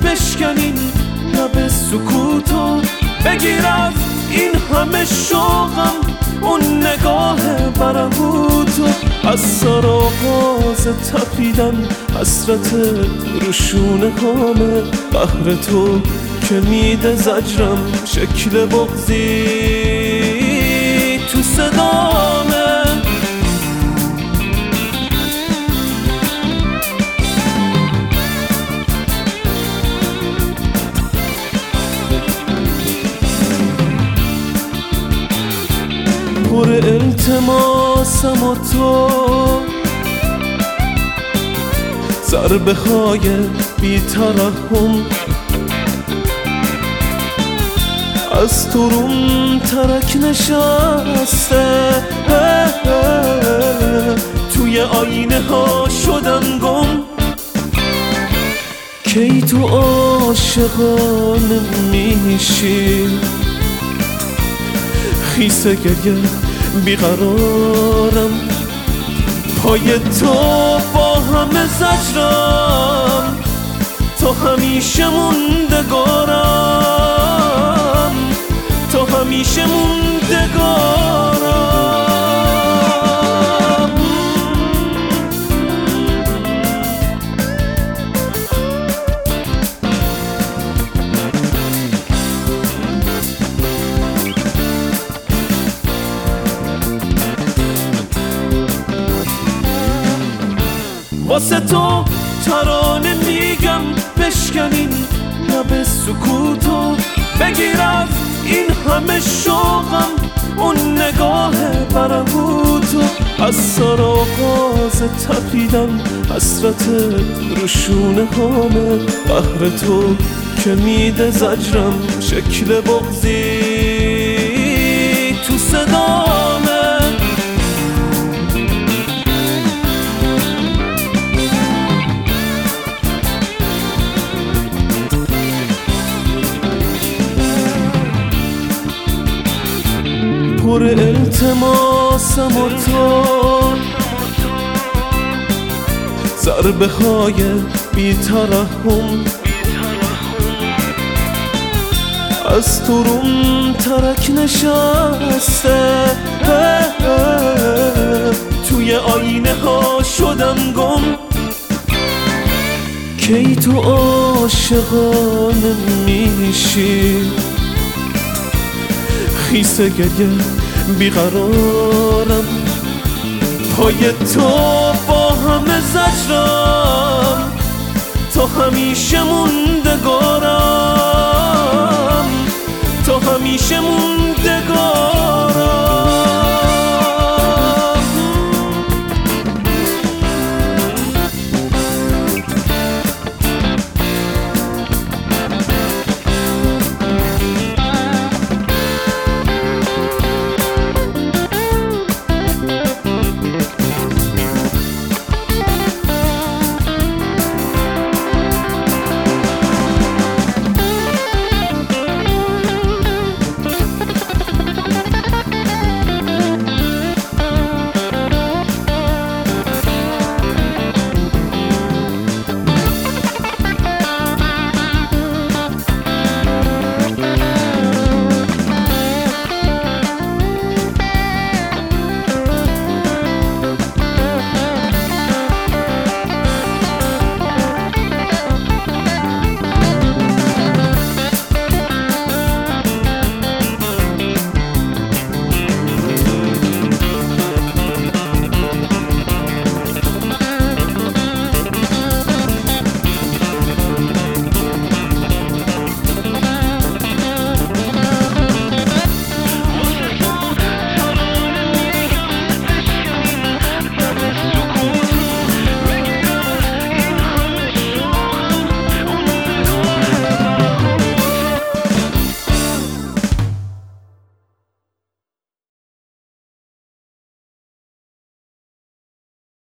بشکنین لب سکوتو، بگیر از این همه شوقم اون نگاه برهوتو. از سر آغاز تپیدن حسرت روشونه هامه، قهر تو که میده زجرم شکل بغضی تو صدامه. پر التماسم و تو ضربه های بی ترحم از تو روم ترک نشسته، توی آینه ها شدم گم. کی تو عاشقانه میشی، خیسه گریه بیقرارم، پای تو با همه زجرم، تو همیشه موندگارم، تو همیشه موندگارم. واسه تو ترانه میگم بشکنین لب سکوتو، بگیر از این همه شوقم اون نگاه برهوتو. از سر آغاز تپیدن حسرت روشونه هامه، قهر تو که میده زجرم شکل بغضی تو صدامه. پر التماسم و تو ضربه های بی ترحم از تو روم ترک نشسته، توی آینه ها شدم گم. کی تو عاشقانه میشی، خیسه گریه بیقرارم، پای تو با همه زجرم، تو همیشه موندگارم، تو همیشه موندگارم.